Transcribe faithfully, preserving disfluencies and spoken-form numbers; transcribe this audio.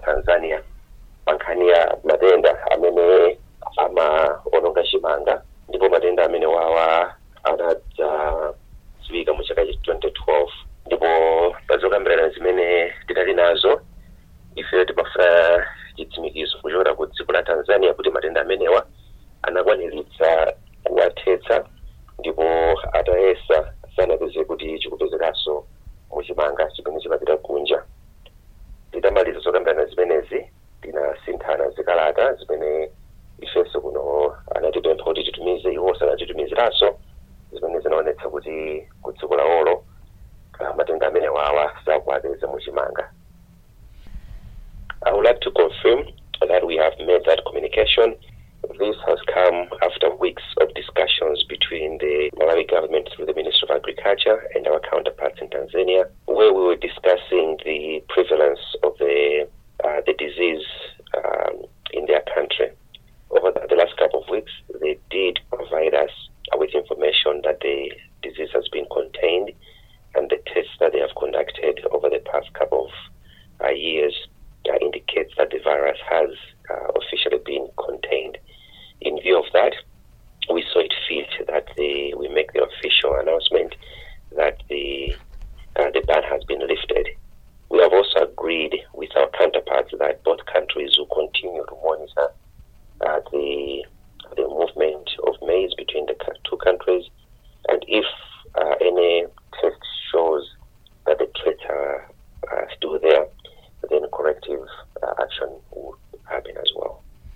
Tanzania pankhani ya matenda amene amaononga chimanga, ndipo matenda amene wawa anadziwika mu chaka cha twenty twelve. Ndipo pazokambirana zimene tinali nazo ife timafuna chitsimikizo kuchokera ku dziko la Tanzania kuti matenda amenewa anakwaniritsa kuwathetsa, ndipo atayesa sanapeze kuti chikupezekanso mu chimanga chimene chimapita kunja. Titamaliza zokambirana zimenezi tinasinthana zikalata zimene ifenso kuno anatipempha kuti titumize iwo sanatitumiziranso, zimene zinaonetsa kuti ku dziko lawolo matenda amene wawa sakuwapeza mu chimanga. I would like to confirm that we have made that communication. This has come after weeks of discussions between the Malawi government through the Ministry of Agriculture and our counterparts in Tanzania, where we were discussing the prevalence of the uh, the disease um, in their country. Over the, the last couple of weeks, they did provide us with information that the disease has been contained, and the tests that they have conducted over the past couple of uh, years uh, indicates that the virus has uh, officially been contained. In view of that, we saw it fit that the, we make the official announcement that the uh, the ban has been lifted. We have also agreed with our counterparts that both countries will continue to monitor uh, the